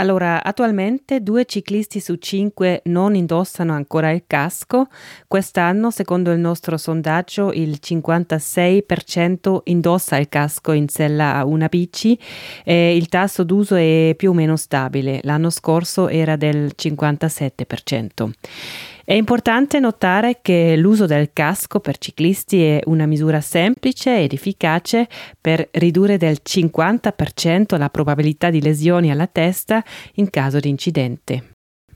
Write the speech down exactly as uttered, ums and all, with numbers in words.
Allora, attualmente due ciclisti su cinque non indossano ancora il casco. Quest'anno, secondo il nostro sondaggio, il cinquantasei per cento indossa il casco in sella a una bici e il tasso d'uso è più o meno stabile. L'anno scorso era del cinquantasette per cento. È importante notare che l'uso del casco per ciclisti è una misura semplice ed efficace per ridurre del cinquanta per cento la probabilità di lesioni alla testa in caso di incidente.